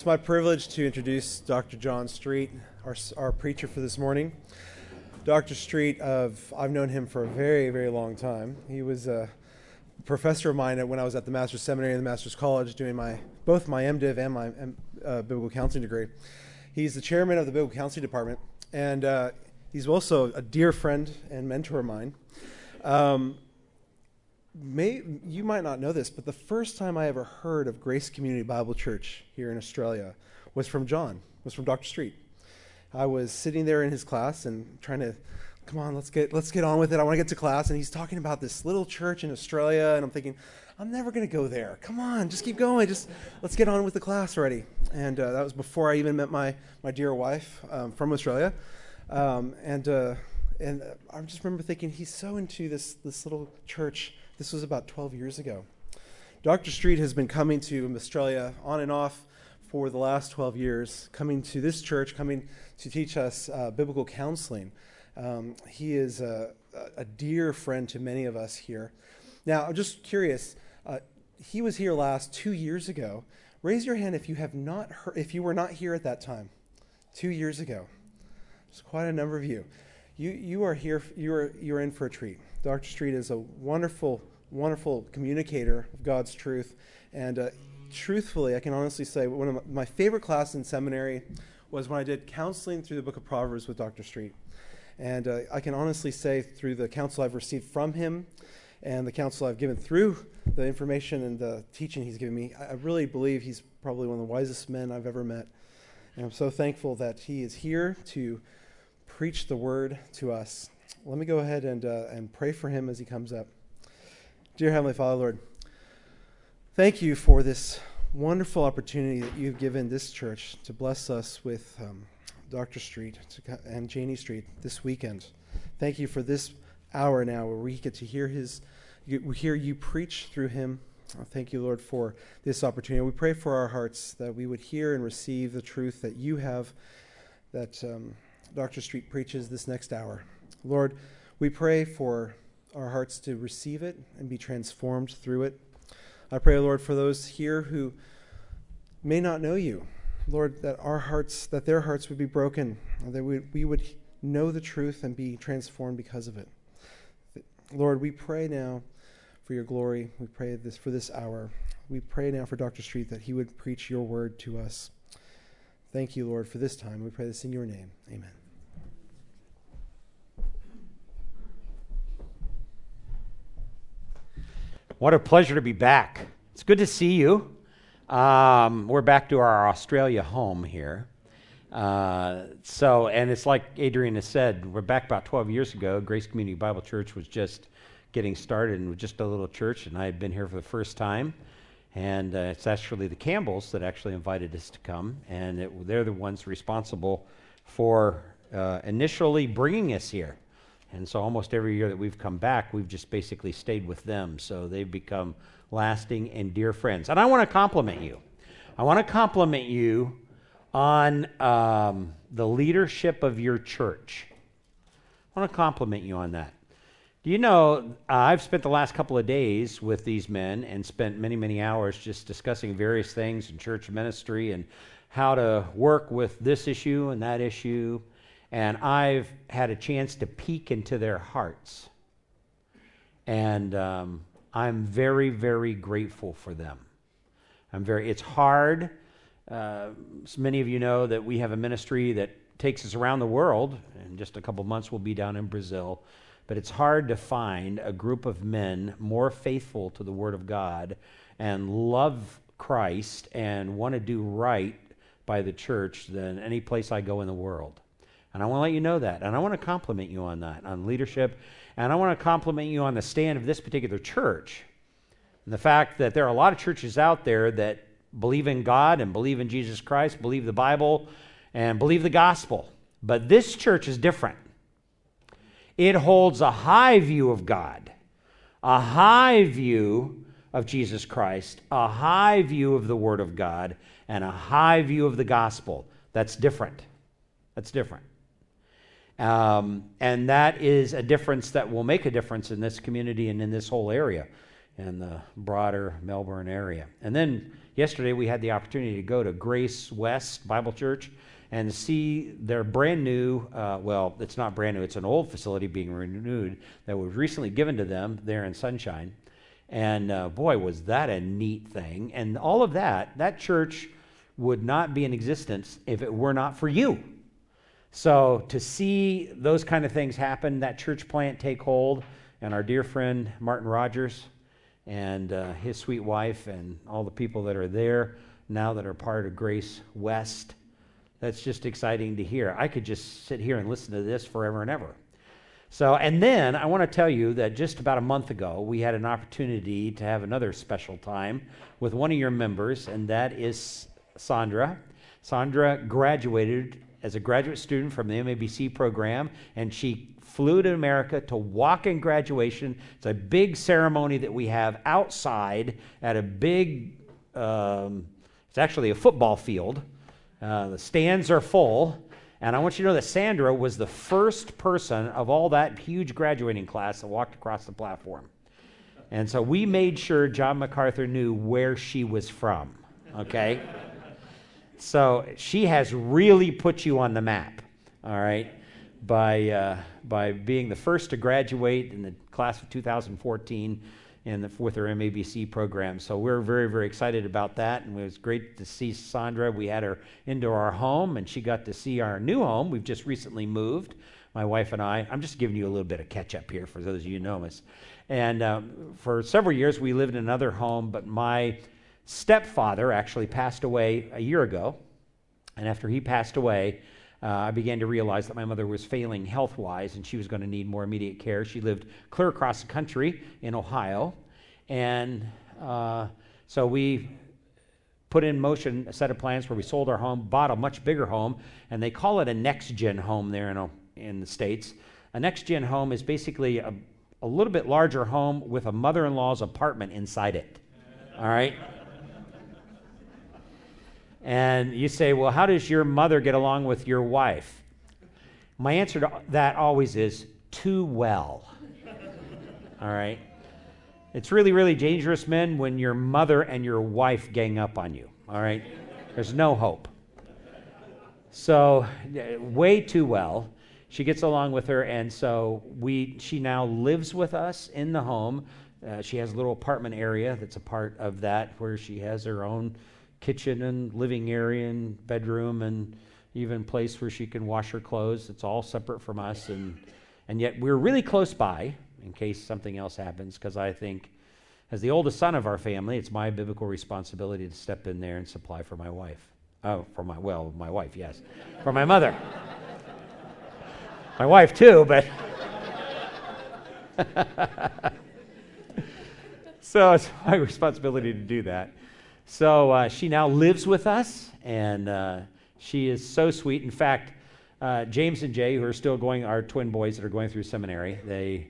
my privilege to introduce Dr. John Street, our preacher for this morning. Dr. Street, I've known him for a very, very long time. He was a professor of mine when I was at the Master's Seminary and the Master's College doing both my MDiv and my Biblical Counseling degree. He's the chairman of the Biblical Counseling Department, and he's also a dear friend and mentor of mine. You might not know this, but the first time I ever heard of Grace Community Bible Church here in Australia was from Dr. Street. I was sitting there in his class and trying to, come on, let's get on with it. I want to get to class. And he's talking about this little church in Australia, and I'm thinking, I'm never going to go there. Come on, just keep going. Let's get on with the class already. And that was before I even met my dear wife from Australia. And I just remember thinking, he's so into this little church. This was about 12 years ago. Dr. Street has been coming to Australia on and off for the last 12 years, coming to this church, coming to teach us biblical counseling. He is a dear friend to many of us here. Now, I'm just curious, he was here last 2 years ago. Raise your hand if you were not here at that time, 2 years ago. There's quite a number of you. You are here, you're in for a treat. Dr. Street is a wonderful, wonderful communicator of God's truth. And truthfully, I can honestly say one of my favorite classes in seminary was when I did counseling through the book of Proverbs with Dr. Street. And I can honestly say through the counsel I've received from him and the counsel I've given through the information and the teaching he's given me, I really believe he's probably one of the wisest men I've ever met. And I'm so thankful that he is here to preach the word to us. Let me go ahead and pray for him as he comes up. Dear Heavenly Father, Lord, thank you for this wonderful opportunity that you've given this church to bless us with Dr. Street and Janie Street this weekend. Thank you for this hour now where we get to hear you preach through him. Thank you, Lord, for this opportunity. We pray for our hearts that we would hear and receive the truth that you have, that Dr. Street preaches this next hour. Lord, we pray for our hearts to receive it and be transformed through it. I pray, Lord, for those here who may not know you, Lord, that their hearts would be broken, that we would know the truth and be transformed because of it. Lord, we pray now for your glory. We pray this for this hour. We pray now for Dr. Street that he would preach your word to us. Thank you, Lord, for this time. We pray this in your name. Amen. What a pleasure to be back. It's good to see you. We're back to our Australia home here. And it's like Adrian has said, we're back about 12 years ago. Grace Community Bible Church was just getting started and was just a little church, and I had been here for the first time. And it's actually the Campbells that actually invited us to come, and they're the ones responsible for initially bringing us here. And so almost every year that we've come back, we've just basically stayed with them. So they've become lasting and dear friends. And I want to compliment you. I want to compliment you on the leadership of your church. I want to compliment you on that. Do you know, I've spent the last couple of days with these men and spent many, many hours just discussing various things in church ministry and how to work with this issue and that issue. And I've had a chance to peek into their hearts. And I'm very, very grateful for them. It's hard. Many of you know that we have a ministry that takes us around the world. In just a couple months, we'll be down in Brazil. But it's hard to find a group of men more faithful to the Word of God and love Christ and want to do right by the church than any place I go in the world. And I want to let you know that. And I want to compliment you on that, on leadership. And I want to compliment you on the stand of this particular church. And the fact that there are a lot of churches out there that believe in God and believe in Jesus Christ, believe the Bible, and believe the gospel. But this church is different. It holds a high view of God, a high view of Jesus Christ, a high view of the Word of God, and a high view of the gospel. That's different. That's different. And that is a difference that will make a difference in this community and in this whole area. and the broader Melbourne area. And then yesterday we had the opportunity to go to Grace West Bible Church and see their brand new, well, it's not brand new, it's an old facility being renewed that was recently given to them there in Sunshine. And boy, was that a neat thing. And all of that church would not be in existence if it were not for you. So to see those kind of things happen, that church plant take hold, and our dear friend Martin Rogers and his sweet wife and all the people that are there now that are part of Grace West, that's just exciting to hear. I could just sit here and listen to this forever and ever. So, and then I want to tell you that just about a month ago, we had an opportunity to have another special time with one of your members, and that is Sandra. Sandra graduated as a graduate student from the MABC program, and she flew to America to walk in graduation. It's a big ceremony that we have outside at a big, it's actually a football field. The stands are full, and I want you to know that Sandra was the first person of all that huge graduating class that walked across the platform. And so we made sure John MacArthur knew where she was from, okay? So she has really put you on the map, all right, by being the first to graduate in the class of 2014 with her MABC program. So we're very, very excited about that, and it was great to see Sandra. We had her into our home, and she got to see our new home. We've just recently moved, my wife and I. I'm just giving you a little bit of catch-up here for those of you who know us. And for several years, we lived in another home, but my stepfather actually passed away a year ago, and after he passed away, I began to realize that my mother was failing health-wise, and she was going to need more immediate care. She lived clear across the country in Ohio, and so we put in motion a set of plans where we sold our home, bought a much bigger home, and they call it a next-gen home there in the States. A next-gen home is basically a little bit larger home with a mother-in-law's apartment inside it, all right? And you say, well, how does your mother get along with your wife? My answer to that always is, too well. All right? It's really, really dangerous, men, when your mother and your wife gang up on you. All right? There's no hope. So, way too well. She gets along with her, and so she now lives with us in the home. She has a little apartment area that's a part of that where she has her own kitchen and living area and bedroom and even place where she can wash her clothes. It's all separate from us, and yet we're really close by in case something else happens, because I think as the oldest son of our family, it's my biblical responsibility to step in there and supply for my wife. Oh, my wife, yes. For my mother. My wife too, but so it's my responsibility to do that. So she now lives with us, and she is so sweet. In fact, James and Jay, who are still going, our twin boys that are going through seminary, they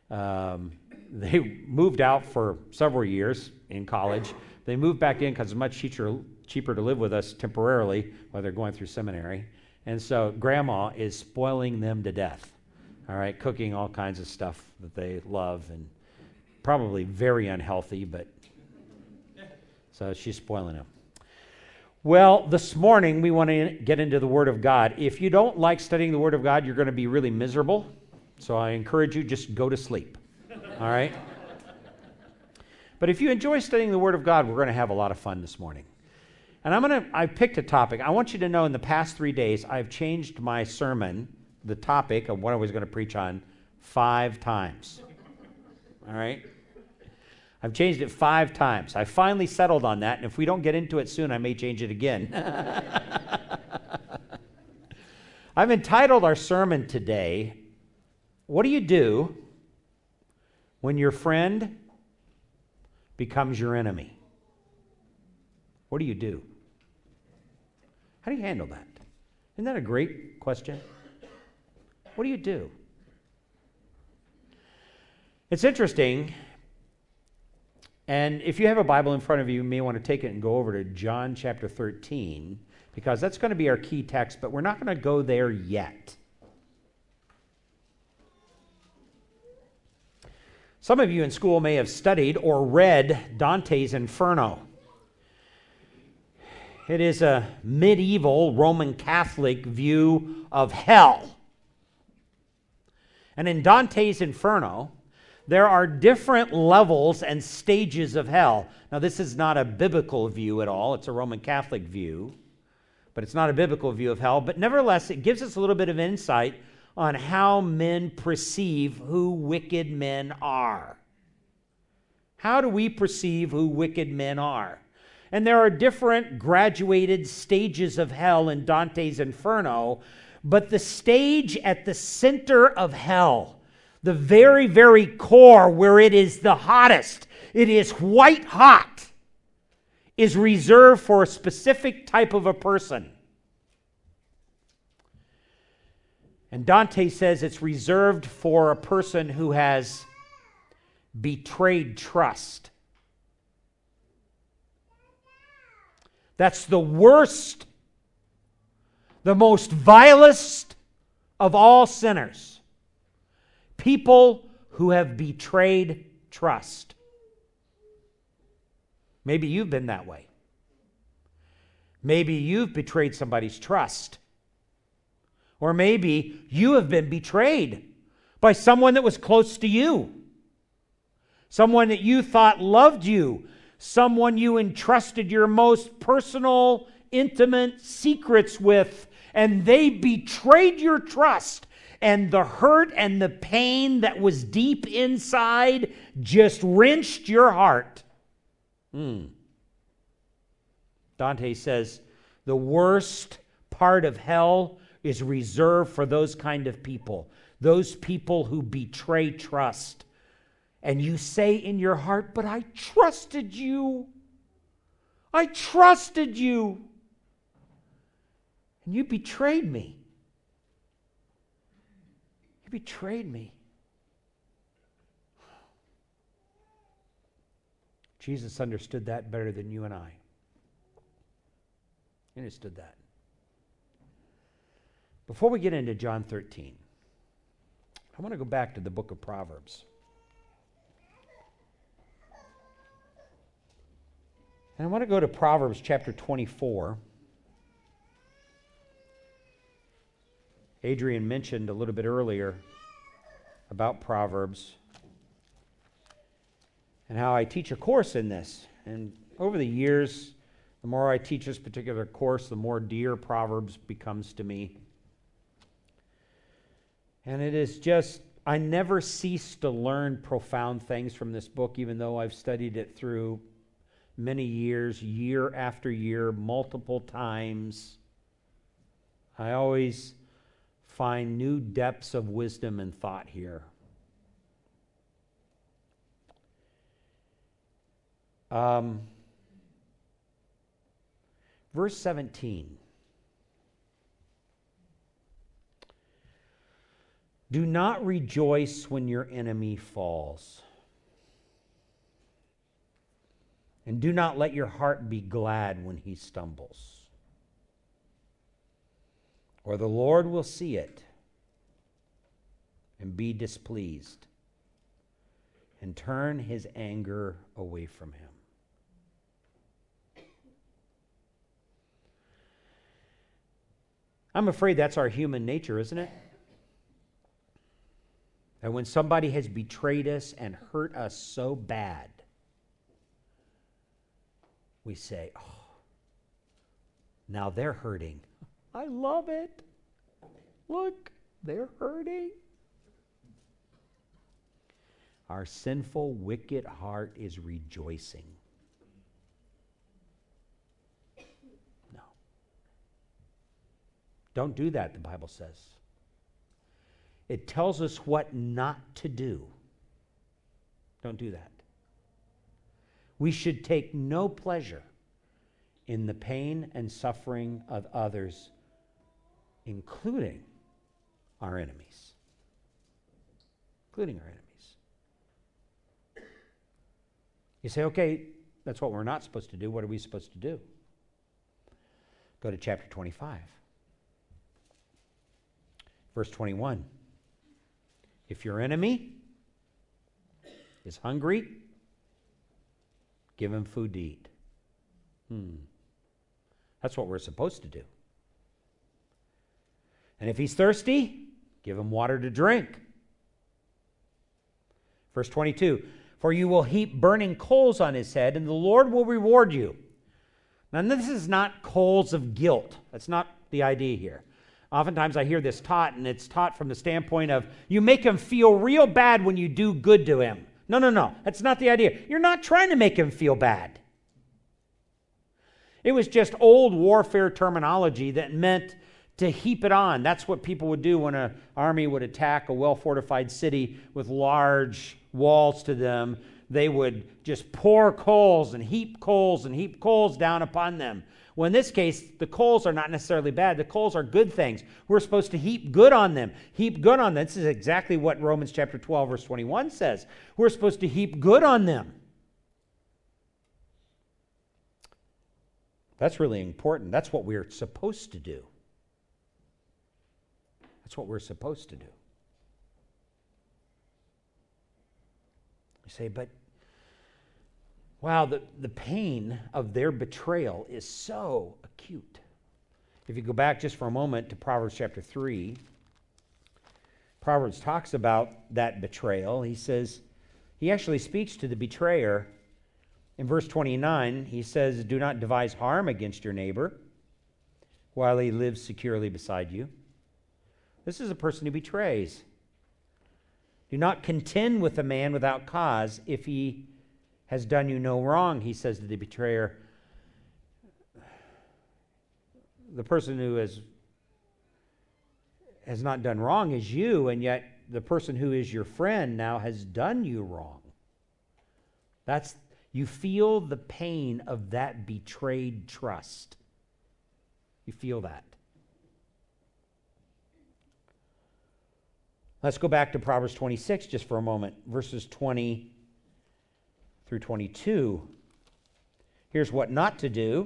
moved out for several years in college. They moved back in because it's much cheaper to live with us temporarily while they're going through seminary. And so Grandma is spoiling them to death, all right, cooking all kinds of stuff that they love, and probably very unhealthy, but so she's spoiling them. Well, this morning we want to get into the Word of God. If you don't like studying the Word of God, you're going to be really miserable. So I encourage you, just go to sleep. All right? But if you enjoy studying the Word of God, we're going to have a lot of fun this morning. And I picked a topic. I want you to know in the past 3 days, I've changed my sermon, the topic of what I was going to preach on, 5 times. All right? I've changed it 5 times. I finally settled on that, and if we don't get into it soon, I may change it again. I've entitled our sermon today, What Do You Do When Your Friend Becomes Your Enemy? What do you do? How do you handle that? Isn't that a great question? What do you do? It's interesting. And if you have a Bible in front of you, you may want to take it and go over to John chapter 13, because that's going to be our key text, but we're not going to go there yet. Some of you in school may have studied or read Dante's Inferno. It is a medieval Roman Catholic view of hell. And in Dante's Inferno, there are different levels and stages of hell. Now, this is not a biblical view at all. It's a Roman Catholic view, but it's not a biblical view of hell. But nevertheless, it gives us a little bit of insight on how men perceive who wicked men are. How do we perceive who wicked men are? And there are different graduated stages of hell in Dante's Inferno, but the stage at the center of hell, the very, very core where it is the hottest, it is white hot, is reserved for a specific type of a person. And Dante says it's reserved for a person who has betrayed trust. That's the worst, the most vilest of all sinners. People who have betrayed trust. Maybe you've been that way. Maybe you've betrayed somebody's trust. Or maybe you have been betrayed by someone that was close to you. Someone that you thought loved you. Someone you entrusted your most personal, intimate secrets with. And they betrayed your trust. And the hurt and the pain that was deep inside just wrenched your heart. Dante says the worst part of hell is reserved for those kind of people. Those people who betray trust. And you say in your heart, but I trusted you. I trusted you. And you betrayed me. You betrayed me. Jesus understood that better than you and I. He understood that. Before we get into John 13, I want to go back to the book of Proverbs. And I want to go to Proverbs chapter 24. Adrian mentioned a little bit earlier about Proverbs and how I teach a course in this. And over the years, the more I teach this particular course, the more dear Proverbs becomes to me. And it is just, I never cease to learn profound things from this book, even though I've studied it through many years, year after year, multiple times. I always find new depths of wisdom and thought here. Verse 17. Do not rejoice when your enemy falls. And do not let your heart be glad when he stumbles. Or the Lord will see it and be displeased and turn his anger away from him. I'm afraid that's our human nature, isn't it? And when somebody has betrayed us and hurt us so bad, we say, oh, now they're hurting. I love it. Look, they're hurting. Our sinful, wicked heart is rejoicing. No. Don't do that, the Bible says. It tells us what not to do. Don't do that. We should take no pleasure in the pain and suffering of others, including our enemies. Including our enemies. You say, okay, that's what we're not supposed to do. What are we supposed to do? Go to chapter 25. Verse 21. If your enemy is hungry, give him food to eat. That's what we're supposed to do. And if he's thirsty, give him water to drink. Verse 22, for you will heap burning coals on his head, and the Lord will reward you. Now, this is not coals of guilt. That's not the idea here. Oftentimes I hear this taught, and it's taught from the standpoint of you make him feel real bad when you do good to him. No. That's not the idea. You're not trying to make him feel bad. It was just old warfare terminology that meant to heap it on. That's what people would do when an army would attack a well-fortified city with large walls to them. They would just pour coals and heap coals down upon them. Well, in this case, the coals are not necessarily bad. The coals are good things. We're supposed to heap good on them. Heap good on them. This is exactly what Romans chapter 12, verse 21 says. We're supposed to heap good on them. That's really important. That's what we're supposed to do. That's what we're supposed to do. You say, but wow, the pain of their betrayal is so acute. If you go back just for a moment to Proverbs chapter 3, Proverbs talks about that betrayal. He actually speaks to the betrayer. In verse 29, he says, do not devise harm against your neighbor while he lives securely beside you. This is a person who betrays. Do not contend with a man without cause if he has done you no wrong, he says to the betrayer. The person who has not done wrong is you, and yet the person who is your friend now has done you wrong. You feel the pain of that betrayed trust. You feel that. Let's go back to Proverbs 26 just for a moment, verses 20 through 22. Here's what not to do.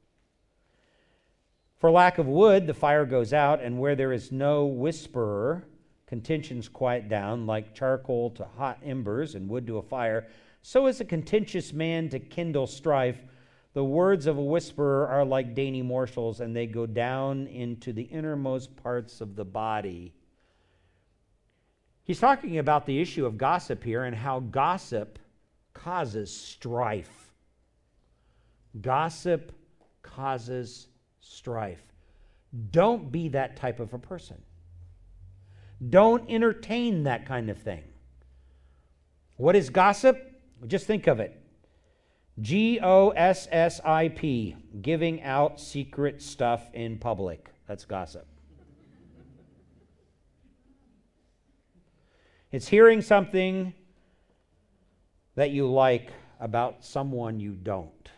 For lack of wood, the fire goes out, and where there is no whisperer, contentions quiet down, like charcoal to hot embers and wood to a fire. So is a contentious man to kindle strife. The words of a whisperer are like dainty morsels, and they go down into the innermost parts of the body. He's talking about the issue of gossip here and how gossip causes strife. Gossip causes strife. Don't be that type of a person. Don't entertain that kind of thing. What is gossip? Just think of it. Gossip, giving out secret stuff in public. That's gossip. It's hearing something that you like about someone you don't.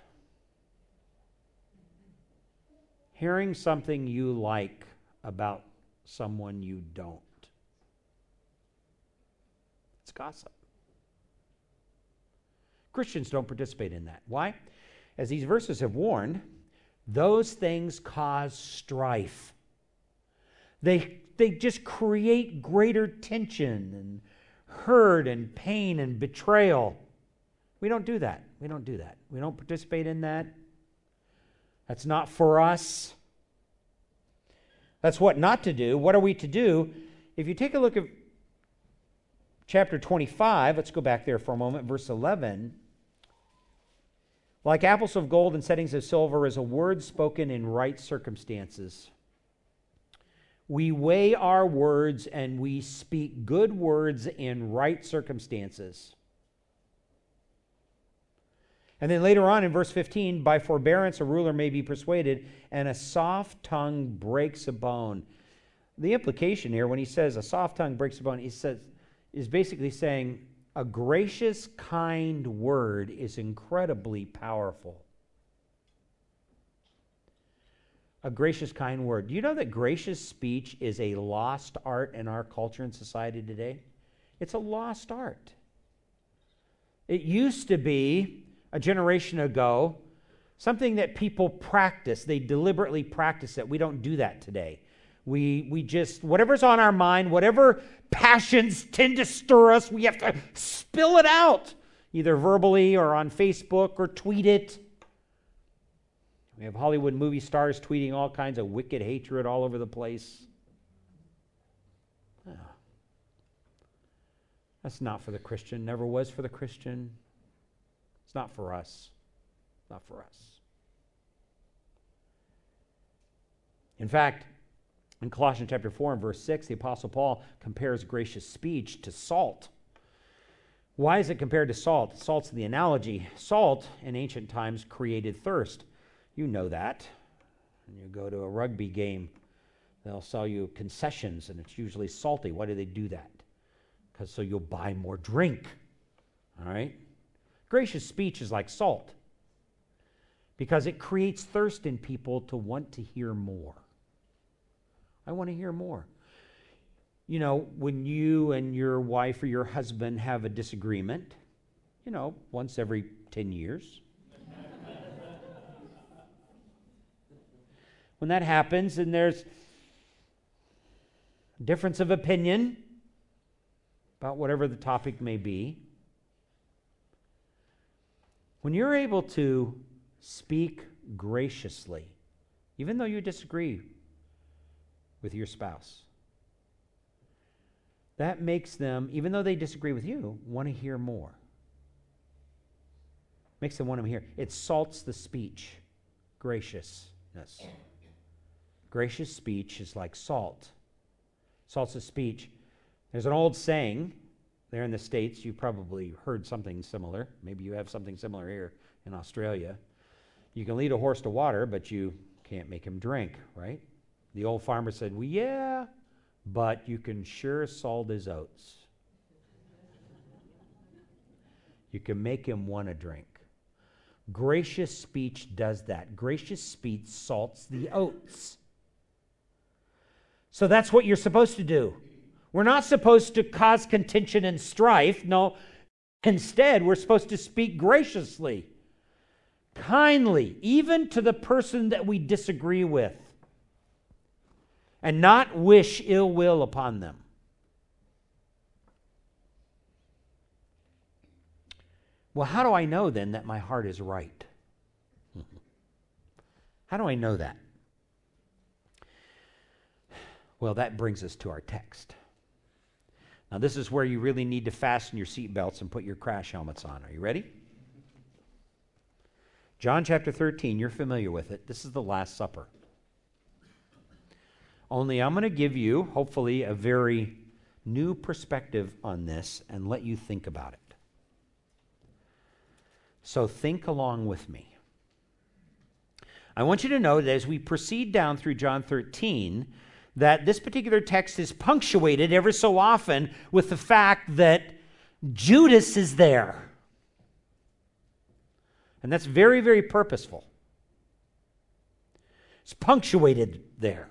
Hearing something you like about someone you don't. It's gossip. Christians don't participate in that. Why? As these verses have warned, those things cause strife. They just create greater tension and hurt and pain and betrayal. We don't do that. We don't do that. We don't participate in that. That's not for us. That's what not to do. What are we to do? If you take a look at chapter 25, let's go back there for a moment, verse 11. Like apples of gold and settings of silver is a word spoken in right circumstances. We weigh our words and we speak good words in right circumstances. And then later on in verse 15, by forbearance a ruler may be persuaded, and a soft tongue breaks a bone. The implication here, when he says a soft tongue breaks a bone, is basically saying a gracious, kind word is incredibly powerful. A gracious, kind word. Do you know that gracious speech is a lost art in our culture and society today? It's a lost art. It used to be, a generation ago, something that people practice. They deliberately practice it. We don't do that today. We just, whatever's on our mind, whatever passions tend to stir us, we have to spill it out, either verbally or on Facebook or tweet it. We have Hollywood movie stars tweeting all kinds of wicked hatred all over the place. Oh. That's not for the Christian, never was for the Christian. It's not for us. Not for us. In fact, in Colossians chapter 4 and verse 6, the Apostle Paul compares gracious speech to salt. Why is it compared to salt? Salt's the analogy. Salt in ancient times created thirst. You know that. When you go to a rugby game, they'll sell you concessions, and it's usually salty. Why do they do that? Because so you'll buy more drink. All right? Gracious speech is like salt because it creates thirst in people to want to hear more. I want to hear more. You know, when you and your wife or your husband have a disagreement, once every 10 years, when that happens and there's difference of opinion about whatever the topic may be, when you're able to speak graciously, even though you disagree with your spouse, that makes them, even though they disagree with you, want to hear more. Makes them want to hear. It salts the speech. Graciousness. Gracious speech is like salt. Salts the speech. There's an old saying there in the States. You probably heard something similar. Maybe you have something similar here in Australia. You can lead a horse to water, but you can't make him drink, right? The old farmer said, well, yeah, but you can sure salt his oats. You can make him want to drink. Gracious speech does that. Gracious speech salts the oats. So that's what you're supposed to do. We're not supposed to cause contention and strife. No, instead, we're supposed to speak graciously, kindly, even to the person that we disagree with, and not wish ill will upon them. Well, how do I know then that my heart is right? How do I know that? Well, that brings us to our text. Now, this is where you really need to fasten your seatbelts and put your crash helmets on. Are you ready? John chapter 13, you're familiar with it. This is the Last Supper. Only I'm going to give you, hopefully, a very new perspective on this and let you think about it. So think along with me. I want you to know that as we proceed down through John 13, that this particular text is punctuated ever so often with the fact that Judas is there. And that's very, very purposeful. It's punctuated there.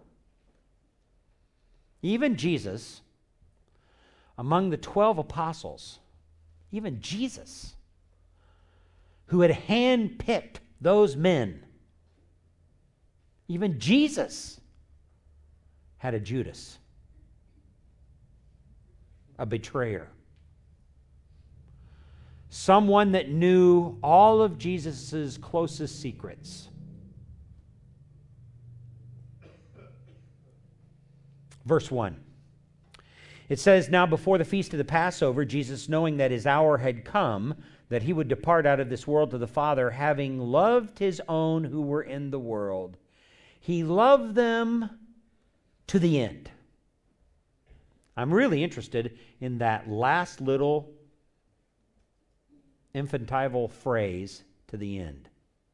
Even Jesus, among the 12 apostles, even Jesus, who had handpicked those men, even Jesus had a Judas, a betrayer, someone that knew all of Jesus' closest secrets. Verse 1. It says, now before the feast of the Passover, Jesus, knowing that his hour had come, that he would depart out of this world to the Father, having loved his own who were in the world, he loved them to the end. I'm really interested in that last little infantile phrase, to the end.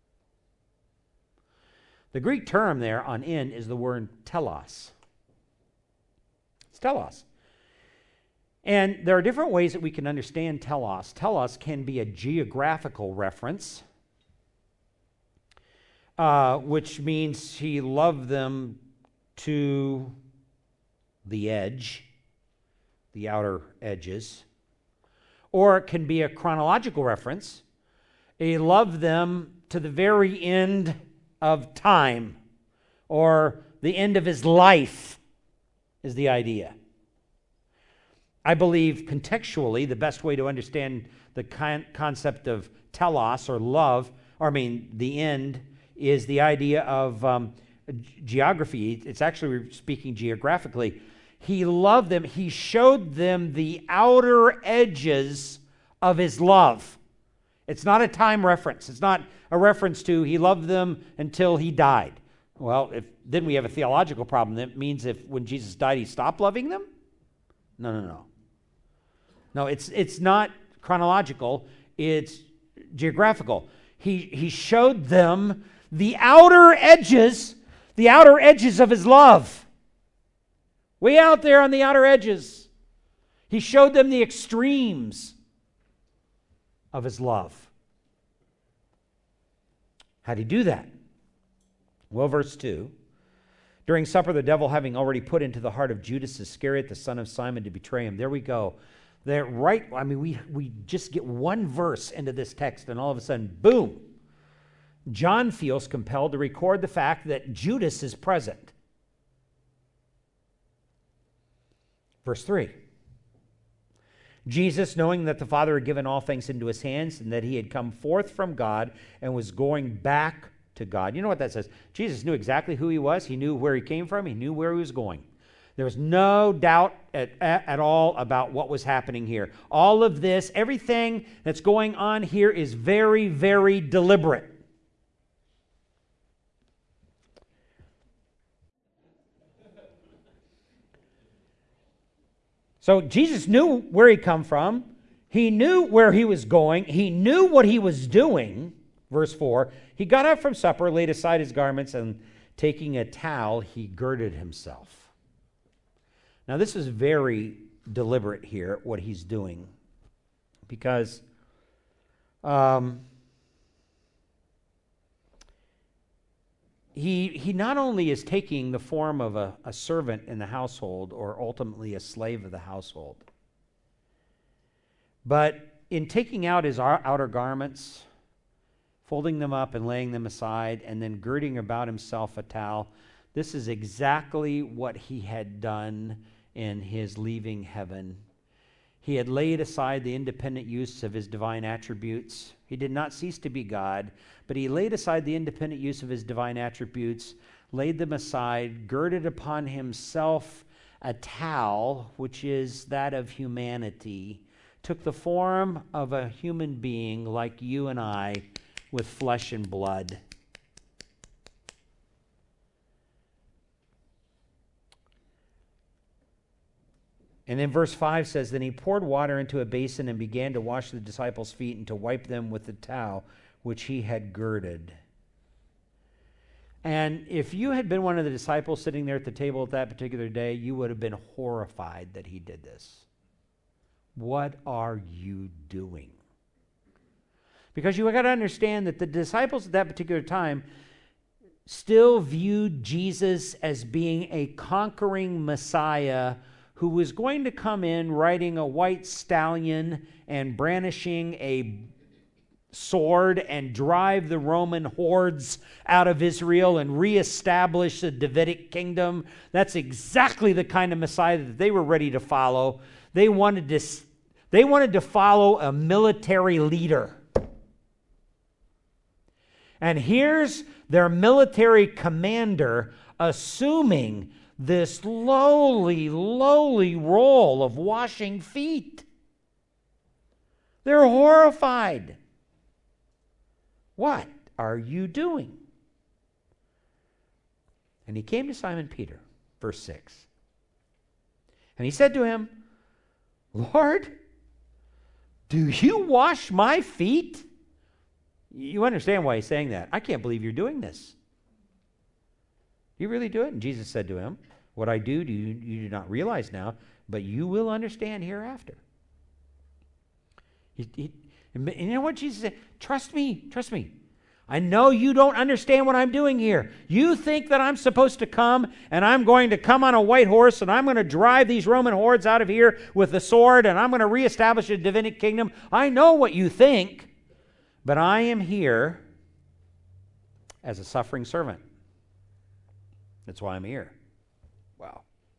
The Greek term there on end is the word telos. It's telos. And there are different ways that we can understand telos. Telos can be a geographical reference, which means he loved them to the edge, the outer edges. Or it can be a chronological reference. He loved them to the very end of time, or the end of his life is the idea. I believe contextually the best way to understand the concept of telos or love, the end, is the idea of geography. It's actually speaking geographically. He loved them. He showed them the outer edges of his love. It's not a time reference. It's not a reference to he loved them until he died. Well, then we have a theological problem. That means if when Jesus died, he stopped loving them? No. No, it's not chronological. It's geographical. He showed them the outer edges of his love. Way out there on the outer edges. He showed them the extremes of his love. How did he do that? Well, verse 2. During supper, the devil having already put into the heart of Judas Iscariot, the son of Simon, to betray him. There we go. We just get one verse into this text, and all of a sudden, boom! John feels compelled to record the fact that Judas is present. Verse 3. Jesus, knowing that the Father had given all things into his hands, and that he had come forth from God and was going back to God. You know what that says? Jesus knew exactly who he was. He knew where he came from. He knew where he was going. There was no doubt at all about what was happening here. All of this, everything that's going on here is very, very deliberate. So Jesus knew where he come from. He knew where he was going. He knew what he was doing. Verse 4, he got up from supper, laid aside his garments, and taking a towel, he girded himself. Now, this is very deliberate here, what he's doing, because he not only is taking the form of a servant in the household, or ultimately a slave of the household, but in taking out his outer garments, folding them up and laying them aside, and then girding about himself a towel, this is exactly what he had done in his leaving heaven. He had laid aside the independent use of his divine attributes. He did not cease to be God, but he laid aside the independent use of his divine attributes, laid them aside, girded upon himself a towel, which is that of humanity, took the form of a human being like you and I, with flesh and blood. And then verse 5 says, then he poured water into a basin and began to wash the disciples' feet and to wipe them with the towel which he had girded. And if you had been one of the disciples sitting there at the table at that particular day, you would have been horrified that he did this. What are you doing? Because you got to understand that the disciples at that particular time still viewed Jesus as being a conquering Messiah who was going to come in riding a white stallion and brandishing a sword and drive the Roman hordes out of Israel and reestablish the Davidic kingdom. That's exactly the kind of Messiah that they were ready to follow. They wanted to follow a military leader. And here's their military commander assuming this lowly role of washing feet. They're horrified. What are you doing? And he came to Simon Peter, verse 6. And he said to him, Lord, do you wash my feet? You understand why he's saying that. I can't believe you're doing this. You really do it? And Jesus said to him, what I do, you do not realize now, but you will understand hereafter. And you know what Jesus said? Trust me. I know you don't understand what I'm doing here. You think that I'm supposed to come, and I'm going to come on a white horse, and I'm going to drive these Roman hordes out of here with the sword, and I'm going to reestablish a Davidic kingdom. I know what you think, but I am here as a suffering servant. That's why I'm here. Wow.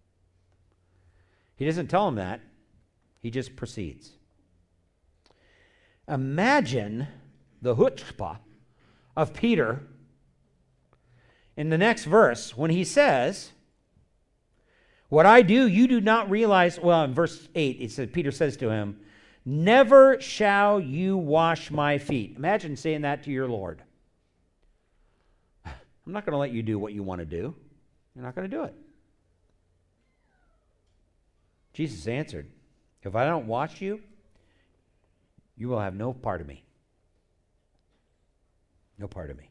He doesn't tell him that. He just proceeds. Imagine the chutzpah of Peter in the next verse when he says, what I do, you do not realize. Well, in verse 8, it says, Peter says to him, never shall you wash my feet. Imagine saying that to your Lord. I'm not going to let you do what you want to do. You're not going to do it. Jesus answered, if I don't wash you, you will have no part of me. No part of me.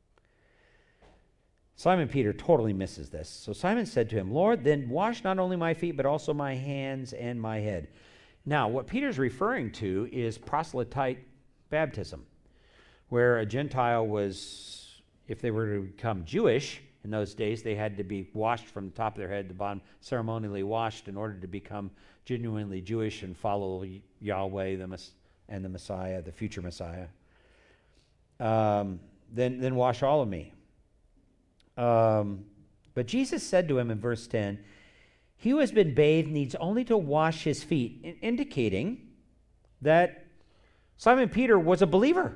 Simon Peter totally misses this. So Simon said to him, Lord, then wash not only my feet, but also my hands and my head. Now, what Peter's referring to is proselyte baptism, where a Gentile was, if they were to become Jewish in those days, they had to be washed from the top of their head to the bottom, ceremonially washed in order to become genuinely Jewish and follow Yahweh and the Messiah, the future Messiah. Then wash all of me. But Jesus said to him in verse 10, he who has been bathed needs only to wash his feet, indicating that Simon Peter was a believer.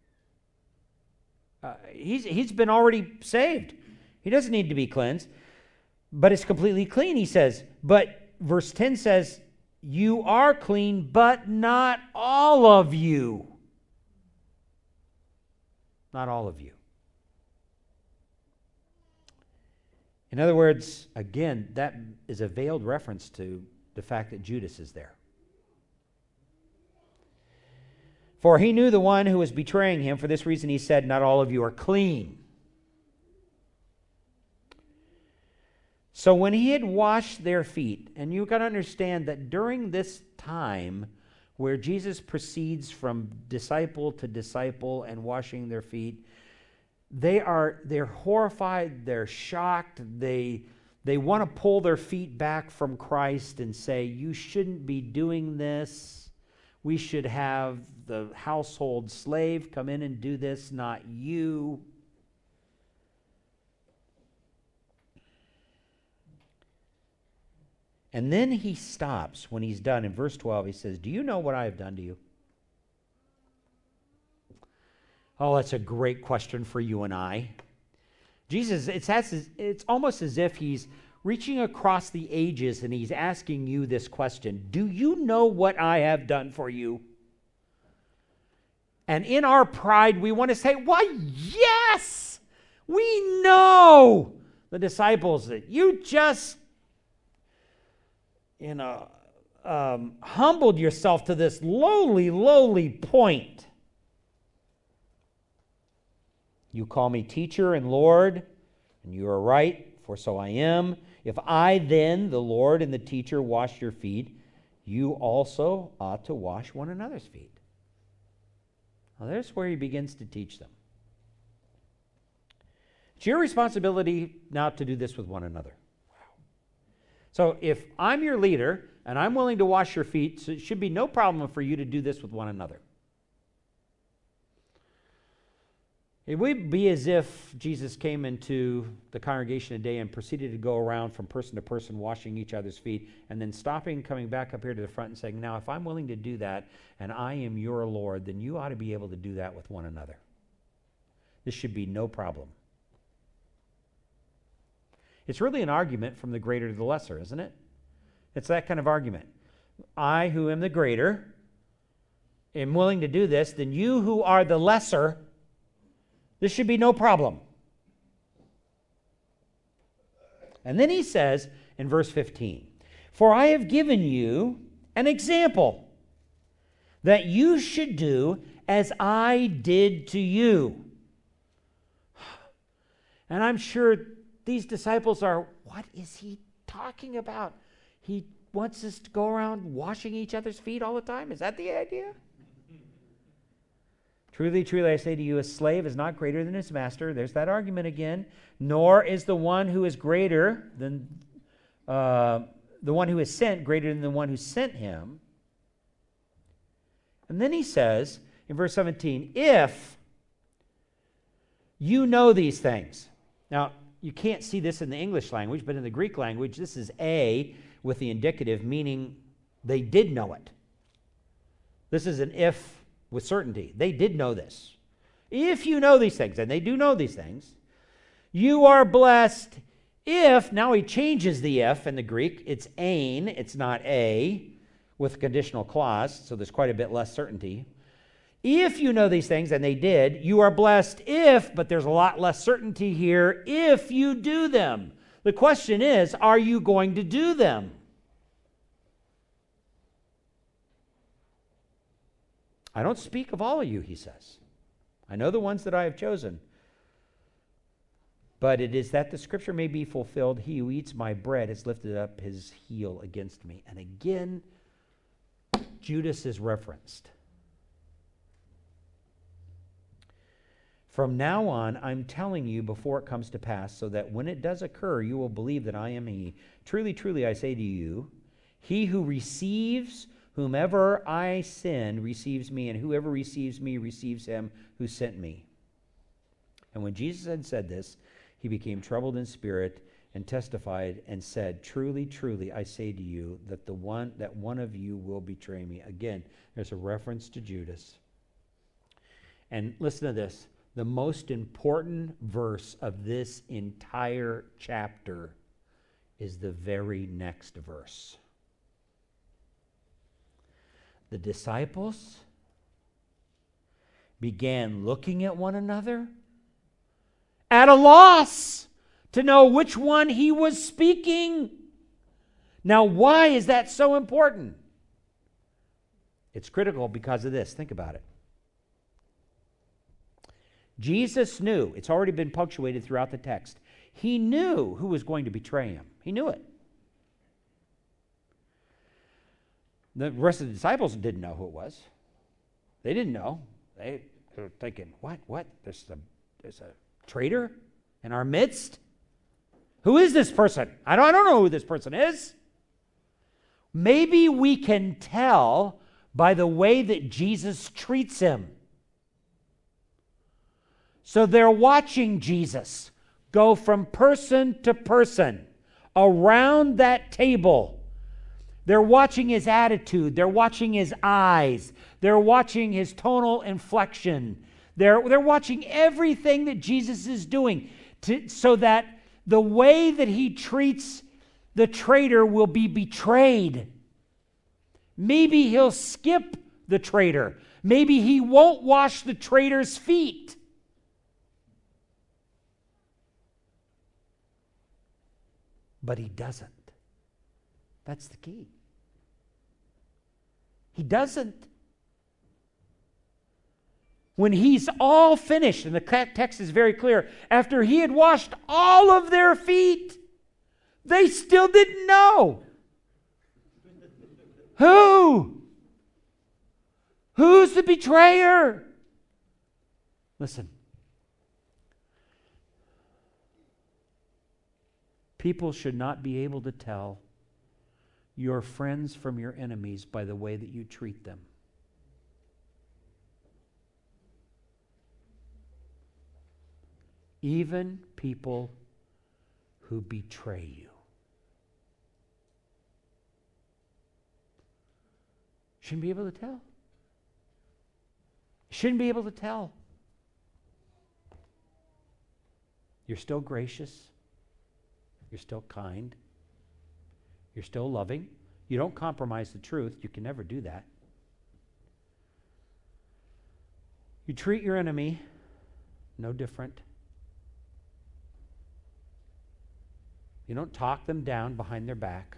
He's been already saved. He doesn't need to be cleansed, but it's completely clean, he says. But verse 10 says, you are clean, but not all of you. Not all of you. In other words, again, that is a veiled reference to the fact that Judas is there. For he knew the one who was betraying him. For this reason he said, not all of you are clean. So when he had washed their feet, and you've got to understand that during this time where Jesus proceeds from disciple to disciple and washing their feet, they're horrified, they're shocked, they want to pull their feet back from Christ and say, you shouldn't be doing this. We should have the household slave come in and do this, not you. And then he stops when he's done. In verse 12, he says, do you know what I have done to you? Oh, that's a great question for you and I. Jesus, it's almost as if he's reaching across the ages and he's asking you this question. Do you know what I have done for you? And in our pride, we want to say, why, yes, we know. The disciples that you just, humbled yourself to this lowly point. You call me teacher and Lord, and you are right, for so I am. If I then, the Lord and the teacher, wash your feet, you also ought to wash one another's feet. Now there's where he begins to teach them. It's your responsibility now to do this with one another. Wow. So if I'm your leader and I'm willing to wash your feet, so it should be no problem for you to do this with one another. It would be as if Jesus came into the congregation today and proceeded to go around from person to person washing each other's feet and then stopping, coming back up here to the front and saying, now if I'm willing to do that and I am your Lord, then you ought to be able to do that with one another. This should be no problem. It's really an argument from the greater to the lesser, isn't it? It's that kind of argument. I, who am the greater, am willing to do this, then you who are the lesser, this should be no problem. And then he says in verse 15, for I have given you an example that you should do as I did to you. And I'm sure these disciples are, what is he talking about? He wants us to go around washing each other's feet all the time? Is that the idea? Truly, truly, I say to you, a slave is not greater than his master. There's that argument again. Nor is the one who is greater than the one who is sent greater than the one who sent him. And then he says in verse 17, if you know these things. Now, you can't see this in the English language, but in the Greek language, this is a with the indicative, meaning they did know it. This is an if with certainty. They did know this. If you know these things, and they do know these things, you are blessed if, now he changes the if in the Greek, it's ain, it's not a, with a conditional clause, so there's quite a bit less certainty. If you know these things, and they did, you are blessed if, but there's a lot less certainty here, if you do them. The question is, are you going to do them? I don't speak of all of you, he says. I know the ones that I have chosen. But it is that the scripture may be fulfilled, he who eats my bread has lifted up his heel against me. And again, Judas is referenced. From now on, I'm telling you before it comes to pass, so that when it does occur, you will believe that I am he. Truly, truly, I say to you, he who receives whomever I send receives me, and whoever receives me receives him who sent me. And when Jesus had said this, he became troubled in spirit and testified and said, truly, truly, I say to you that one of you will betray me. Again, there's a reference to Judas. And listen to this. The most important verse of this entire chapter is the very next verse. The disciples began looking at one another at a loss to know which one he was speaking. Now, why is that so important? It's critical because of this. Think about it. Jesus knew, it's already been punctuated throughout the text, he knew who was going to betray him. He knew it. The rest of the disciples didn't know who it was. They didn't know. They were thinking, what? There's a traitor in our midst? Who is this person? I don't know who this person is. Maybe we can tell by the way that Jesus treats him. So they're watching Jesus go from person to person around that table. They're watching his attitude. They're watching his eyes. They're watching his tonal inflection. They're watching everything that Jesus is doing so that the way that he treats the traitor will be betrayed. Maybe he'll skip the traitor. Maybe he won't wash the traitor's feet. But he doesn't. That's the key. He doesn't. When he's all finished, and the text is very clear, after he had washed all of their feet, they still didn't know. Who? Who's the betrayer? Listen. People should not be able to tell your friends from your enemies by the way that you treat them. Even people who betray you. Shouldn't be able to tell. Shouldn't be able to tell. You're still gracious. You're still kind. You're still loving. You don't compromise the truth. You can never do that. You treat your enemy no different. You don't talk them down behind their back.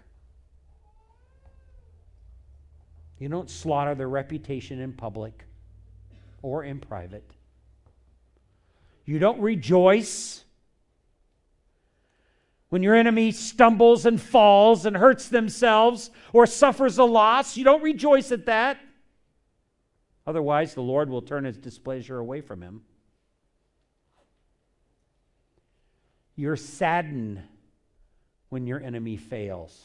You don't slaughter their reputation in public or in private. You don't rejoice when your enemy stumbles and falls and hurts themselves or suffers a loss. You don't rejoice at that. Otherwise, the Lord will turn his displeasure away from him. You're saddened when your enemy fails.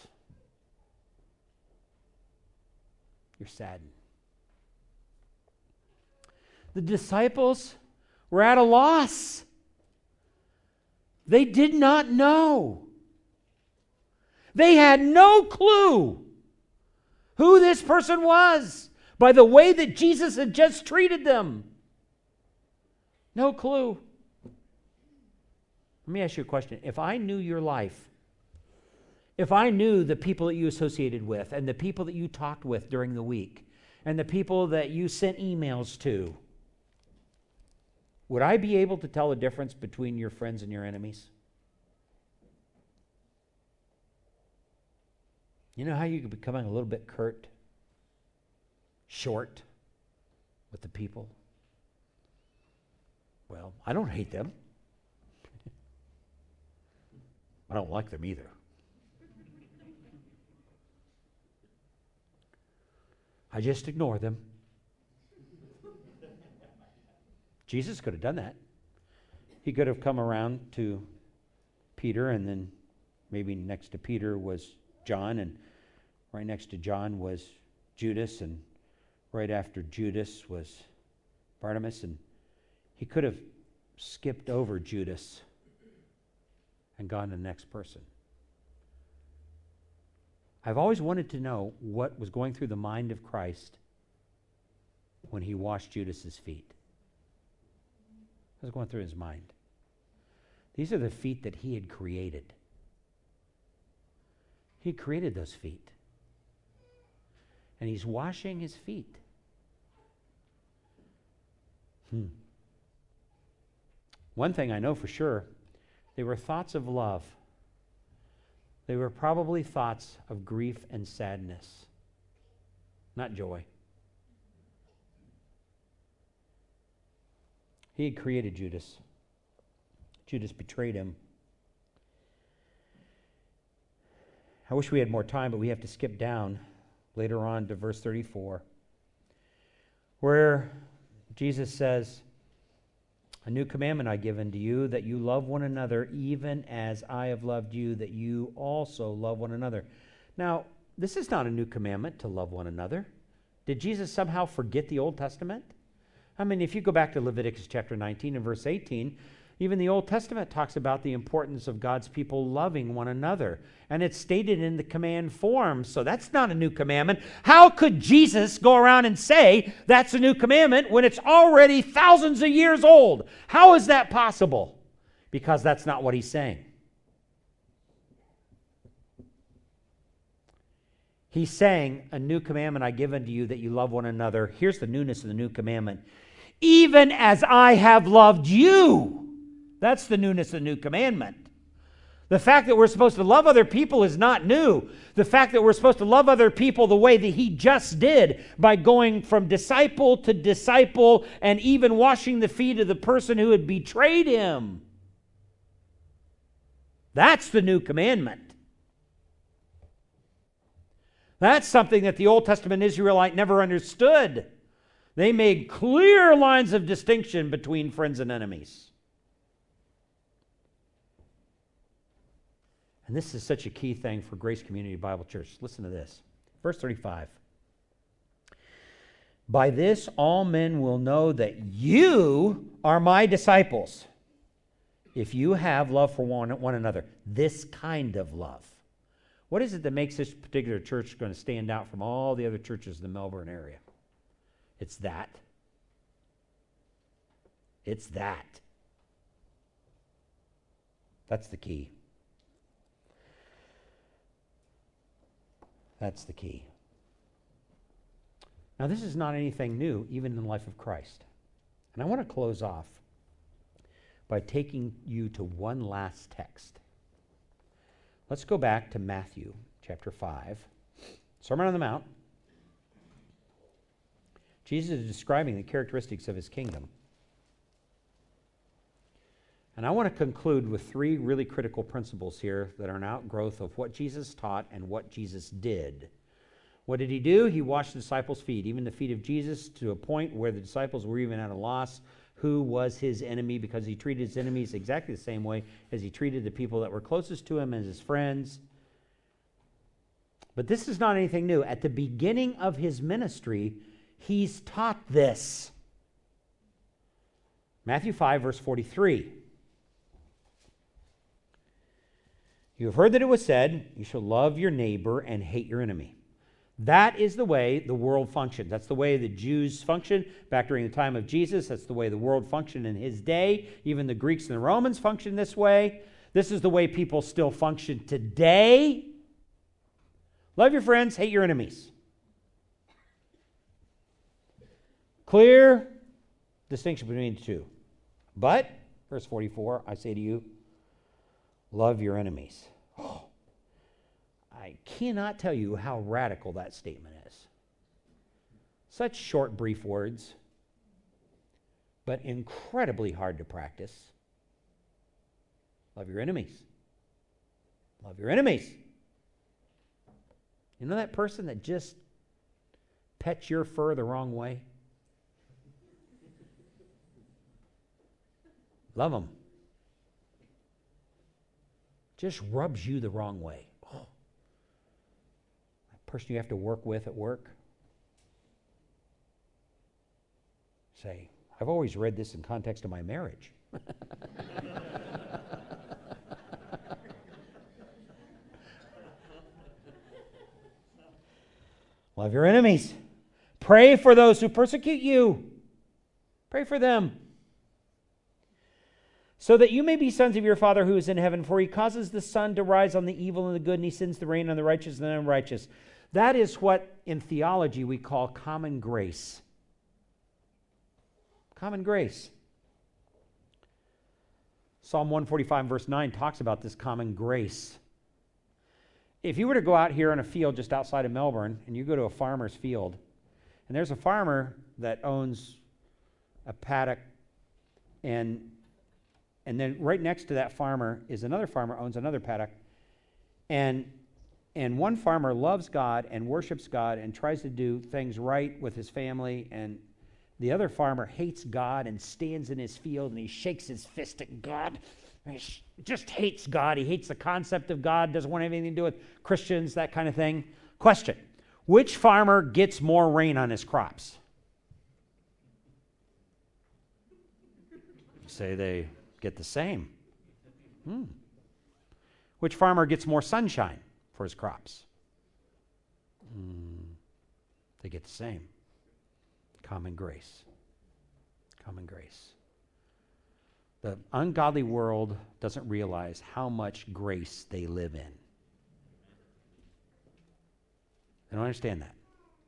You're saddened. The disciples were at a loss. They did not know. They had no clue who this person was by the way that Jesus had just treated them. No clue. Let me ask you a question. If I knew your life, if I knew the people that you associated with and the people that you talked with during the week and the people that you sent emails to, would I be able to tell the difference between your friends and your enemies? You know how you could be becoming a little bit curt, short with the people? Well, I don't hate them. I don't like them either. I just ignore them. Jesus could have done that. He could have come around to Peter, and then maybe next to Peter was John, and right next to John was Judas, and right after Judas was Barnabas, and he could have skipped over Judas and gone to the next person. I've always wanted to know what was going through the mind of Christ when he washed Judas's feet. What was going through his mind? These are the feet that he had created. He created those feet. And he's washing his feet. One thing I know for sure, they were thoughts of love. They were probably thoughts of grief and sadness, not joy. He had created Judas. Judas betrayed him. I wish we had more time, but we have to skip down later on to verse 34, where Jesus says, "A new commandment I give unto you, that you love one another, even as I have loved you, that you also love one another." Now, this is not a new commandment to love one another. Did Jesus somehow forget the Old Testament? I mean, if you go back to Leviticus chapter 19 and verse 18, even the Old Testament talks about the importance of God's people loving one another. And it's stated in the command form, so that's not a new commandment. How could Jesus go around and say that's a new commandment when it's already thousands of years old? How is that possible? Because that's not what he's saying. He's saying, "A new commandment I give unto you, that you love one another." Here's the newness of the new commandment. "Even as I have loved you." That's the newness of the new commandment. The fact that we're supposed to love other people is not new. The fact that we're supposed to love other people the way that he just did, by going from disciple to disciple and even washing the feet of the person who had betrayed him. That's the new commandment. That's something that the Old Testament Israelite never understood. They made clear lines of distinction between friends and enemies. And this is such a key thing for Grace Community Bible Church. Listen to this. Verse 35. "By this all men will know that you are my disciples, if you have love for one another." This kind of love. What is it that makes this particular church going to stand out from all the other churches in the Melbourne area? It's that. It's that. That's the key. That's the key. Now, this is not anything new, even in the life of Christ. And I want to close off by taking you to one last text. Let's go back to Matthew chapter 5, Sermon on the Mount. Jesus is describing the characteristics of his kingdom. And I want to conclude with three really critical principles here that are an outgrowth of what Jesus taught and what Jesus did. What did he do? He washed the disciples' feet, even the feet of Jesus, to a point where the disciples were even at a loss who was his enemy, because he treated his enemies exactly the same way as he treated the people that were closest to him as his friends. But this is not anything new. At the beginning of his ministry, he's taught this. Matthew 5, verse 43. You have heard that it was said, you shall love your neighbor and hate your enemy. That is the way the world functions. That's the way the Jews functioned back during the time of Jesus. That's the way the world functioned in his day. Even the Greeks and the Romans functioned this way. This is the way people still function today. Love your friends, hate your enemies. Clear distinction between the two. But, verse 44, I say to you, love your enemies. Oh, I cannot tell you how radical that statement is. Such short, brief words, but incredibly hard to practice. Love your enemies. Love your enemies. You know that person that just pets your fur the wrong way? Love them. Just rubs you the wrong way. Oh. That person you have to work with at work. Say, I've always read this in context of my marriage. Love your enemies. Pray for those who persecute you. Pray for them. So that you may be sons of your Father who is in heaven, for he causes the sun to rise on the evil and the good, and he sends the rain on the righteous and the unrighteous. That is what in theology we call common grace. Common grace. Psalm 145 verse 9 talks about this common grace. If you were to go out here on a field just outside of Melbourne, and you go to a farmer's field, and there's a farmer that owns a paddock, and then right next to that farmer is another farmer owns another paddock, and one farmer loves God and worships God and tries to do things right with his family, and the other farmer hates God and stands in his field and he shakes his fist at God. He just hates God. He hates the concept of God, doesn't want anything to do with Christians, that kind of thing. Question: which farmer gets more rain on his crops? Say they get the same. Which farmer gets more sunshine for his crops? They get the same. Common grace. Common grace. The ungodly world doesn't realize how much grace they live in. They don't understand that.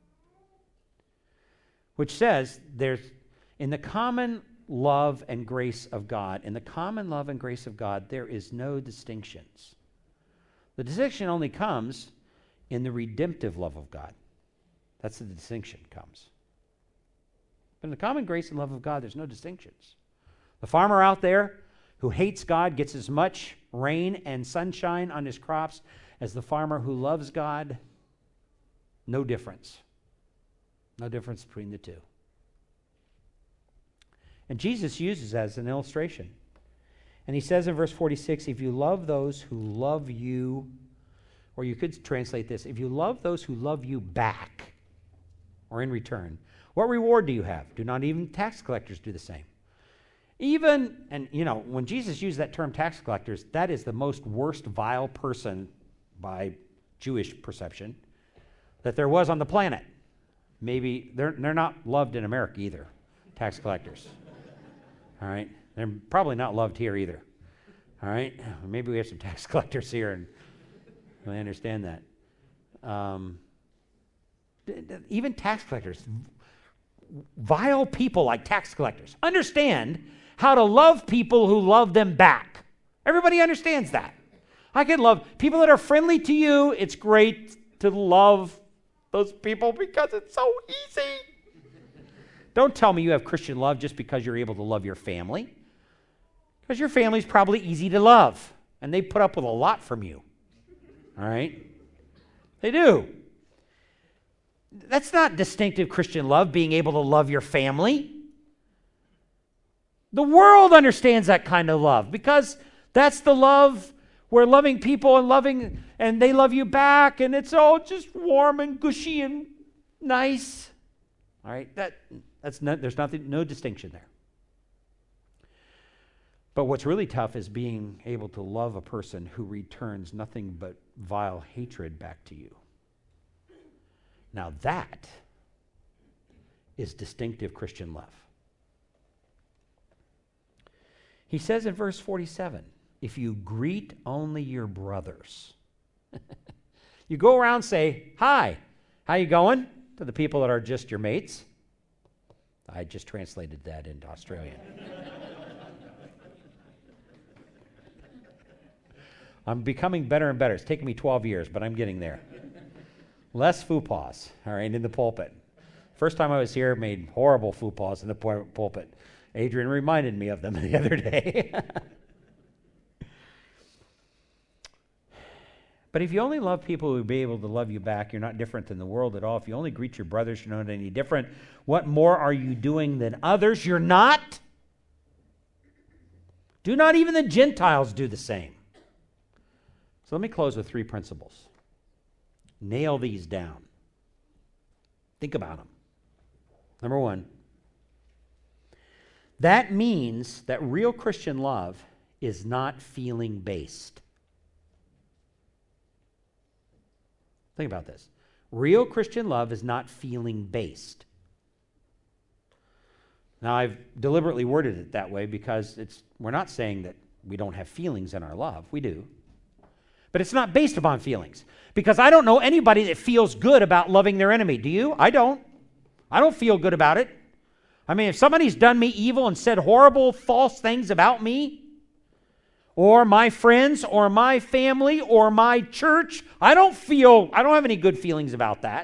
Which says there's, in the common love and grace of God, in the common love and grace of God, there is no distinctions. The distinction only comes in the redemptive love of God. That's the distinction comes. But in the common grace and love of God, there's no distinctions. The farmer out there who hates God gets as much rain and sunshine on his crops as the farmer who loves God. No difference. No difference between the two. And Jesus uses that as an illustration. And he says in verse 46, if you love those who love you, or you could translate this, if you love those who love you back, or in return, what reward do you have? Do not even tax collectors do the same? Even, and you know, when Jesus used that term tax collectors, that is the most worst, vile person by Jewish perception that there was on the planet. Maybe they're not loved in America either, tax collectors. All right? They're probably not loved here either. All right? Maybe we have some tax collectors here and really understand that. Even tax collectors, vile people like tax collectors, understand how to love people who love them back. Everybody understands that. I can love people that are friendly to you. It's great to love those people because it's so easy. Don't tell me you have Christian love just because you're able to love your family. Because your family's probably easy to love. And they put up with a lot from you. All right? They do. That's not distinctive Christian love, being able to love your family. The world understands that kind of love because that's the love where loving people and they love you back, and it's all just warm and gushy and nice. All right? There's no distinction there. But what's really tough is being able to love a person who returns nothing but vile hatred back to you. Now that is distinctive Christian love. He says in verse 47, if you greet only your brothers, you go around and say, hi, how you going? To the people that are just your mates. I just translated that into Australian. I'm becoming better and better. It's taken me 12 years, but I'm getting there. Less faux pas, all right, in the pulpit. First time I was here, made horrible faux pas in the pulpit. Adrian reminded me of them the other day. But if you only love people who will be able to love you back, you're not different than the world at all. If you only greet your brothers, you're not any different. What more are you doing than others? You're not. Do not even the Gentiles do the same? So let me close with 3 principles. Nail these down. Think about them. Number 1, that means that real Christian love is not feeling based. Think about this. Real Christian love is not feeling based. Now, I've deliberately worded it that way because we're not saying that we don't have feelings in our love. We do. But it's not based upon feelings. Because I don't know anybody that feels good about loving their enemy. Do you? I don't. I don't feel good about it. I mean, if somebody's done me evil and said horrible, false things about me, or my friends, or my family, or my church, I don't have any good feelings about that.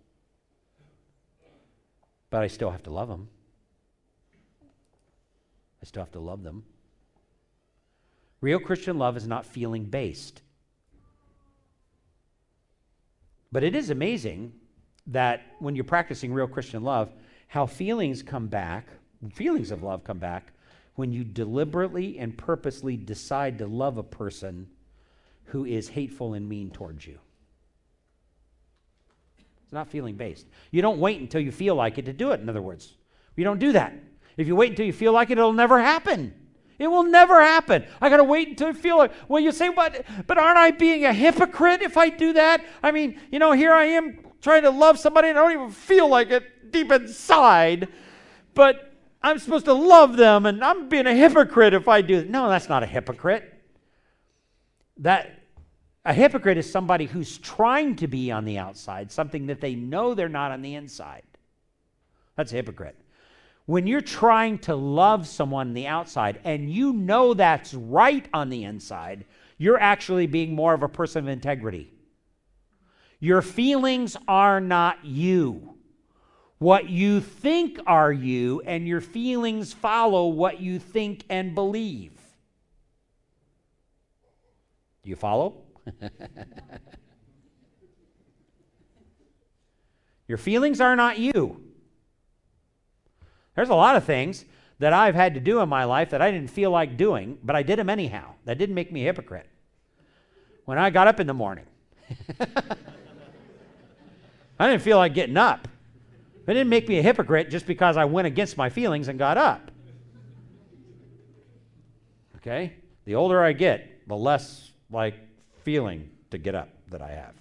But I still have to love them. I still have to love them. Real Christian love is not feeling based. But it is amazing that when you're practicing real Christian love, how feelings of love come back when you deliberately and purposely decide to love a person who is hateful and mean towards you. It's not feeling based. You don't wait until you feel like it to do it, in other words. You don't do that. If you wait until you feel like it, it'll never happen. It will never happen. I got to wait until I feel like, well, you say, but aren't I being a hypocrite if I do that? I mean, here I am trying to love somebody and I don't even feel like it deep inside, but I'm supposed to love them and I'm being a hypocrite if I do that. No, that's not a hypocrite. A hypocrite is somebody who's trying to be on the outside, something that they know they're not on the inside. That's a hypocrite. When you're trying to love someone on the outside and you know that's right on the inside, you're actually being more of a person of integrity. Your feelings are not you. What you think are you, and your feelings follow what you think and believe. Do you follow? Your feelings are not you. There's a lot of things that I've had to do in my life that I didn't feel like doing, but I did them anyhow. That didn't make me a hypocrite. When I got up in the morning, I didn't feel like getting up. It didn't make me a hypocrite just because I went against my feelings and got up. Okay? The older I get, the less like feeling to get up that I have.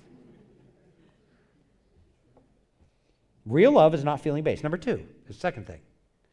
Real love is not feeling based. Number 2, the second thing.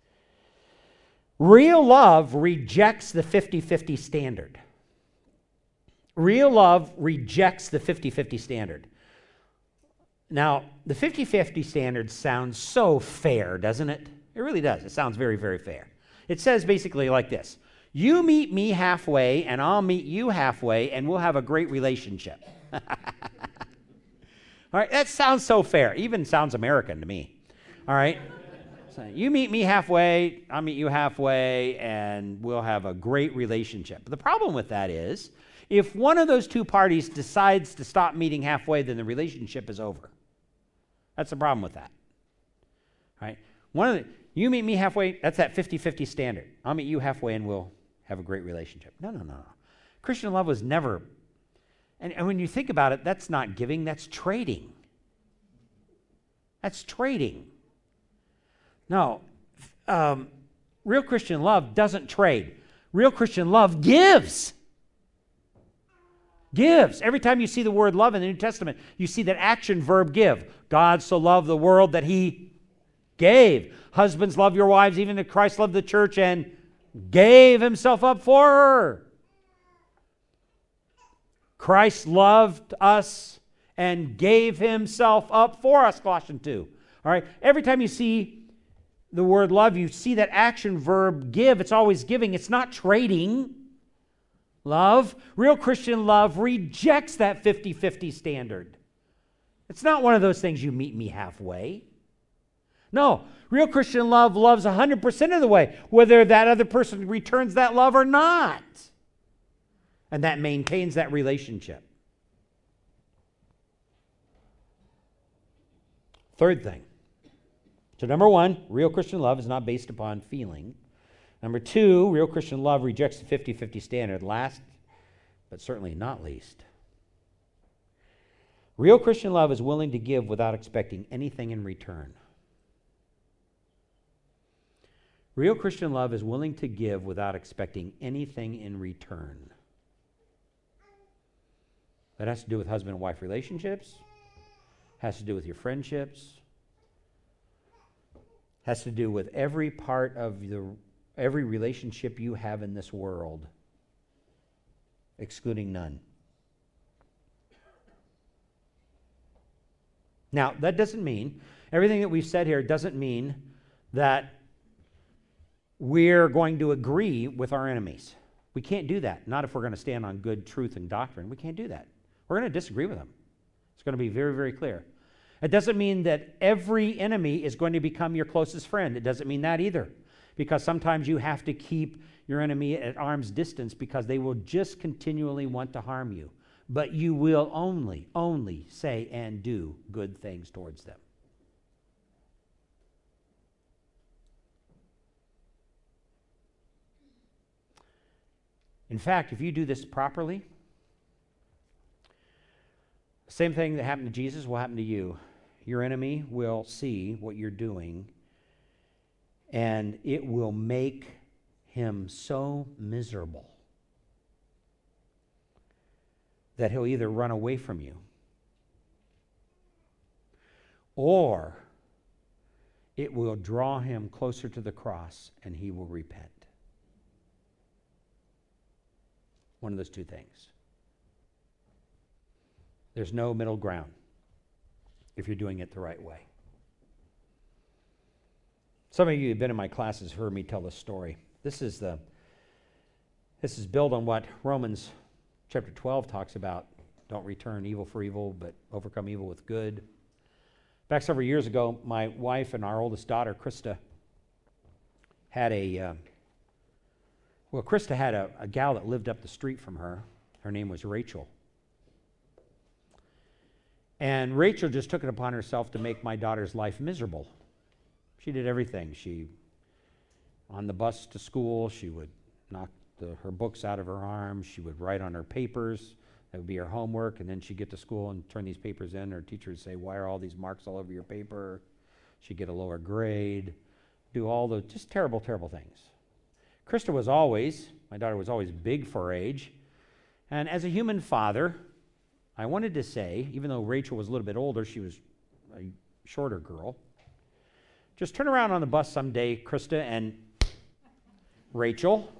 Real love rejects the 50-50 standard. Real love rejects the 50-50 standard. Now, the 50-50 standard sounds so fair, doesn't it? It really does. It sounds very, very fair. It says basically like this. You meet me halfway, and I'll meet you halfway, and we'll have a great relationship. All right, that sounds so fair. Even sounds American to me. All right? So you meet me halfway, I'll meet you halfway, and we'll have a great relationship. But the problem with that is, if one of those two parties decides to stop meeting halfway, then the relationship is over. That's the problem with that. All right? You meet me halfway, that's that 50-50 standard. I'll meet you halfway and we'll have a great relationship. No. Christian love was never, and when you think about it, that's not giving, that's trading. That's trading. No, real Christian love doesn't trade. Real Christian love gives. Gives. Every time you see the word love in the New Testament, you see that action verb give. God so loved the world that he gave. Husbands, love your wives, even as Christ loved the church and gave himself up for her. Christ loved us and gave himself up for us, Colossians 2. All right? Every time you see the word love, you see that action verb give. It's always giving. It's not trading. Love, real Christian love rejects that 50-50 standard. It's not one of those things you meet me halfway. No, real Christian love loves 100% of the way, whether that other person returns that love or not. And that maintains that relationship. Third thing. So number one, real Christian love is not based upon feeling. Number two, real Christian love rejects the 50-50 standard. Last, but certainly not least, real Christian love is willing to give without expecting anything in return. Real Christian love is willing to give without expecting anything in return. That has to do with husband and wife relationships, has to do with your friendships, has to do with every part of every relationship you have in this world, excluding none. Now, that doesn't mean, everything that we've said here doesn't mean that we're going to agree with our enemies. We can't do that. Not if we're going to stand on good truth and doctrine. We can't do that. We're going to disagree with them. It's going to be very, very clear. It doesn't mean that every enemy is going to become your closest friend. It doesn't mean that either. Because sometimes you have to keep your enemy at arm's distance because they will just continually want to harm you. But you will only say and do good things towards them. In fact, if you do this properly, the same thing that happened to Jesus will happen to you. Your enemy will see what you're doing, and it will make him so miserable that he'll either run away from you or it will draw him closer to the cross and he will repent. One of those two things. There's no middle ground if you're doing it the right way. Some of you who've been in my classes heard me tell this story. This is built on what Romans chapter 12 talks about. Don't return evil for evil, but overcome evil with good. Back several years ago, my wife and our oldest daughter, Krista, had a gal that lived up the street from her. Her name was Rachel. And Rachel just took it upon herself to make my daughter's life miserable. She did everything. On the bus to school, she would knock her books out of her arms. She would write on her papers. That would be her homework. And then she'd get to school and turn these papers in. Her teacher would say, "Why are all these marks all over your paper?" She'd get a lower grade. Do all the just terrible, terrible things. Krista my daughter was always big for her age. And as a human father, I wanted to say, even though Rachel was a little bit older, she was a shorter girl, just turn around on the bus someday, Krista and Rachel,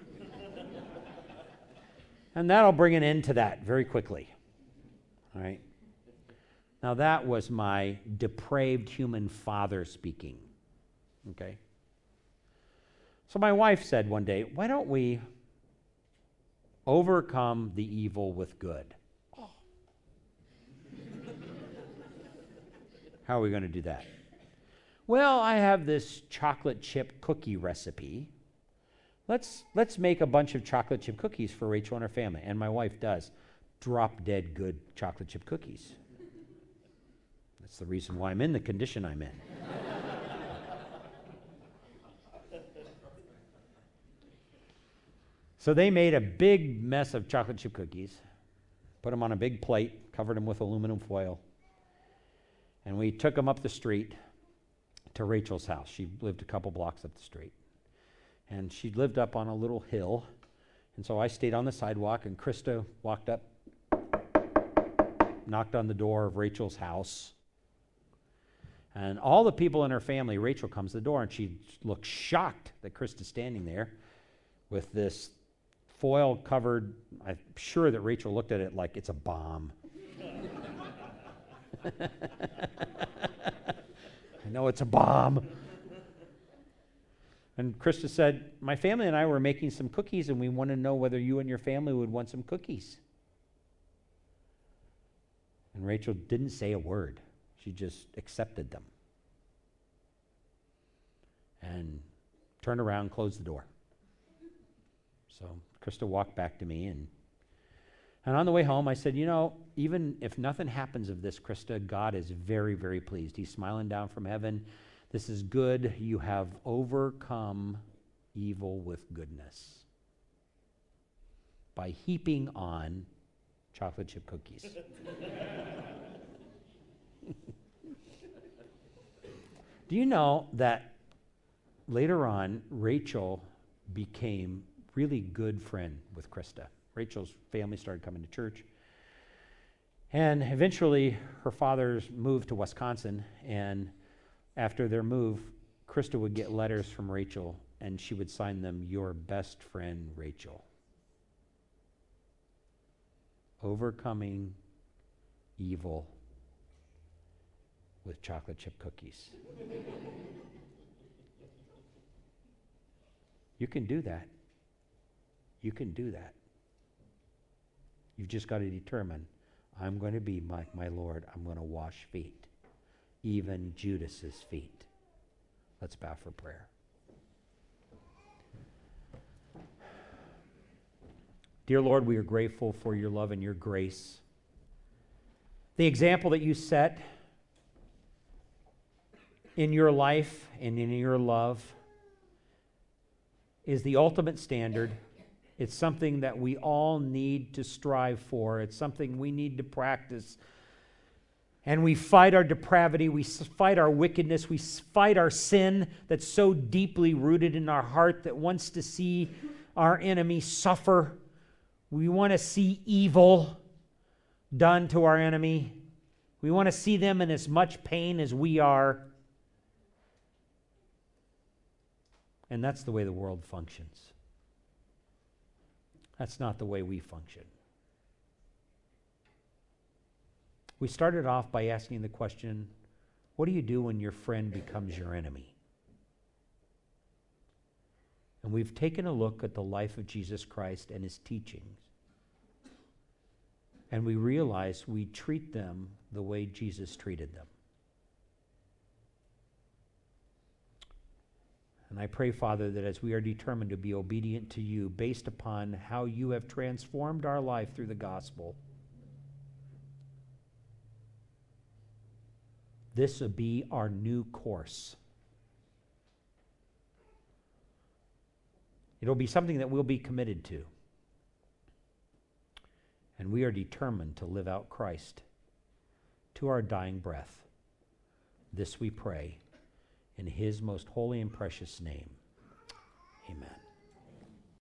and that'll bring an end to that very quickly. All right? Now that was my depraved human father speaking. Okay? So my wife said one day, "Why don't we overcome the evil with good?" Oh. How are we going to do that? Well, I have this chocolate chip cookie recipe. Let's make a bunch of chocolate chip cookies for Rachel and her family. And my wife does drop dead good chocolate chip cookies. That's the reason why I'm in the condition I'm in. So they made a big mess of chocolate chip cookies, put them on a big plate, covered them with aluminum foil, and we took them up the street to Rachel's house. She lived a couple blocks up the street. And she lived up on a little hill. And so I stayed on the sidewalk, and Krista walked up, knocked on the door of Rachel's house. And all the people in her family, Rachel comes to the door, and she looks shocked that Krista's standing there with this foil-covered, I'm sure that Rachel looked at it like it's a bomb. I know it's a bomb. And Krista said, my family and I were making some cookies, and we want to know whether you and your family would want some cookies. And Rachel didn't say a word. She just accepted them. And turned around, closed the door. So Krista walked back to me, and on the way home, I said, even if nothing happens of this, Krista, God is very, very pleased. He's smiling down from heaven. This is good. You have overcome evil with goodness by heaping on chocolate chip cookies. Do you know that later on, Rachel became really good friend with Krista? Rachel's family started coming to church. And eventually, her fathers moved to Wisconsin, and after their move, Krista would get letters from Rachel, and she would sign them, your best friend, Rachel. Overcoming evil with chocolate chip cookies. You can do that. You can do that. You've just got to determine, I'm going to be my Lord. I'm going to wash feet. Even Judas's feet. Let's bow for prayer. Dear Lord, we are grateful for your love and your grace. The example that you set in your life and in your love is the ultimate standard. It's something that we all need to strive for. It's something we need to practice. And we fight our depravity, we fight our wickedness, we fight our sin that's so deeply rooted in our heart that wants to see our enemy suffer. We want to see evil done to our enemy. We want to see them in as much pain as we are. And that's the way the world functions. That's not the way we function. We started off by asking the question, what do you do when your friend becomes your enemy? And we've taken a look at the life of Jesus Christ and his teachings. And we realize we treat them the way Jesus treated them. And I pray, Father, that as we are determined to be obedient to you based upon how you have transformed our life through the gospel, this will be our new course. It'll be something that we'll be committed to. And we are determined to live out Christ to our dying breath. This we pray in his most holy and precious name. Amen.